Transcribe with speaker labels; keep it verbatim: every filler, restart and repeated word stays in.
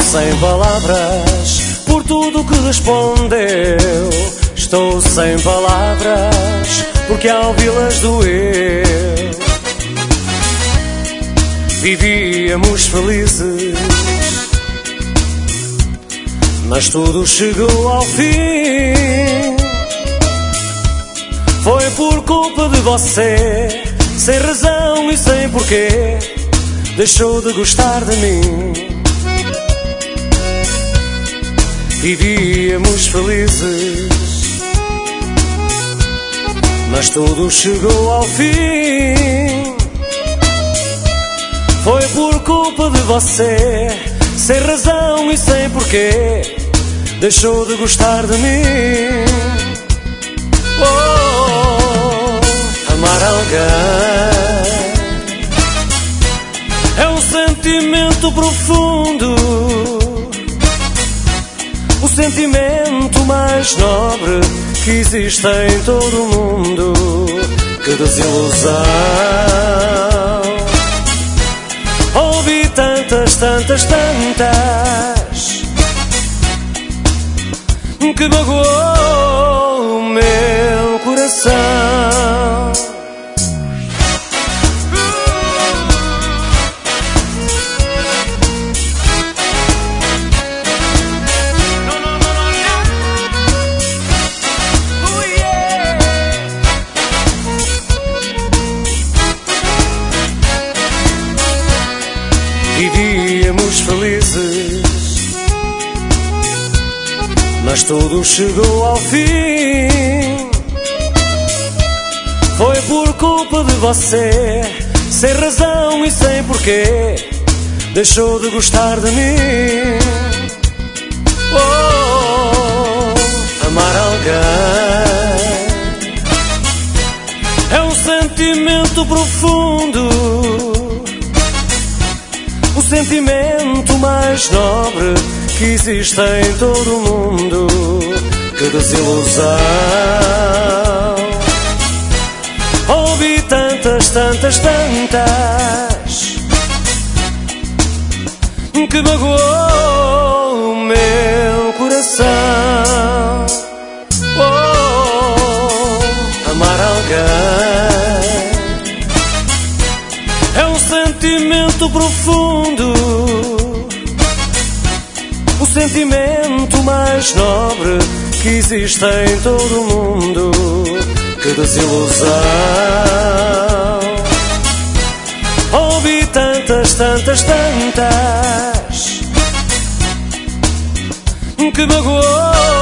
Speaker 1: sem palavras por tudo que respondeu. Estou sem palavras porque ao ouvi-las doeu. Vivíamos felizes, mas tudo chegou ao fim. Foi por culpa de você, sem razão e sem porquê, deixou de gostar de mim. Vivíamos felizes, mas tudo chegou ao fim. Foi por culpa de você, sem razão e sem porquê, deixou de gostar de mim. Oh, amar alguém é um sentimento profundo, o sentimento mais nobre que existe em todo o mundo. Que desilusão! Ouvi tantas, tantas, tantas, que magoou o meu coração. Vivíamos felizes, mas tudo chegou ao fim. Foi por culpa de você, sem razão e sem porquê, deixou de gostar de mim. Oh, amar alguém é um sentimento profundo, o sentimento mais nobre que existe em todo o mundo. Que desilusão! Ouvi tantas, tantas, tantas, que magoou o meu coração. Oh, amar alguém é um sentimento profundo, o sentimento mais nobre que existe em todo o mundo. Que desilusão! Ouvi tantas, tantas, tantas, que magoou